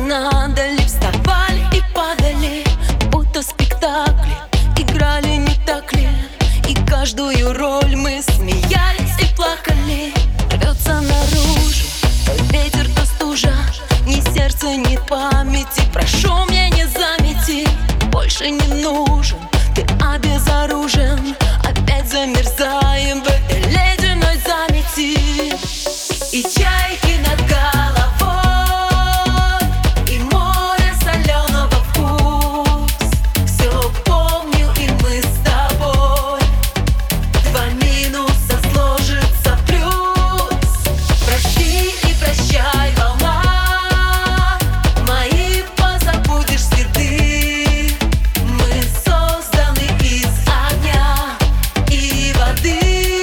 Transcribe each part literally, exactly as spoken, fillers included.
надо ли, вставали и падали, будто спектакли играли, не так ли? И каждую роль мы смеялись и плакали. Рвется наружу то ветер, то стужа, ни сердца, ни памяти. Прошу, мне не замети, больше не нужен, ты обезоружен. Опять замерзаем в этой ледяной замети. И чайки над головой, и море соленого вкус. Все помню, и мы с тобой. Два минуса сложится в плюс. Прости и прощай, волна, мои позабудешь следы. Мы созданы из огня и воды.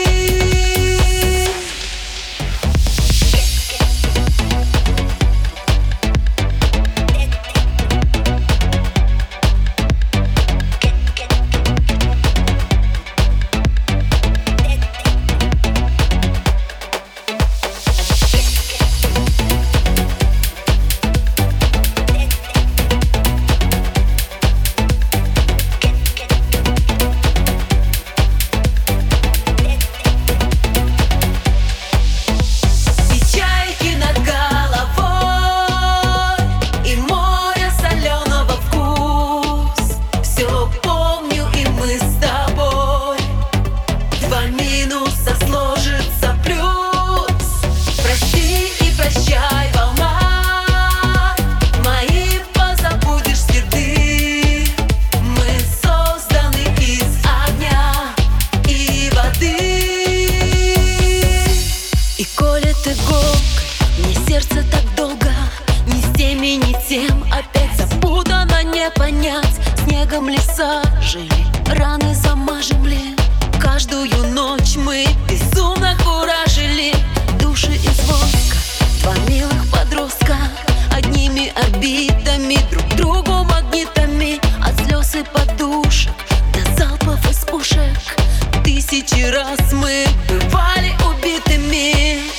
Сложится плюс. Прости и прощай, волна, мои позабудешь следы. Мы созданы из огня и воды. И колет иголкой мне сердце так долго, ни с теми, ни тем опять запутано, не понять. Снегом леса жили, раны замажем ли? Каждую ночь мы безумно куражили. Души из воска, два милых подростка, одними орбитами, друг другу магнитами. От слез и подушек до залпов из пушек тысячи раз мы бывали убитыми.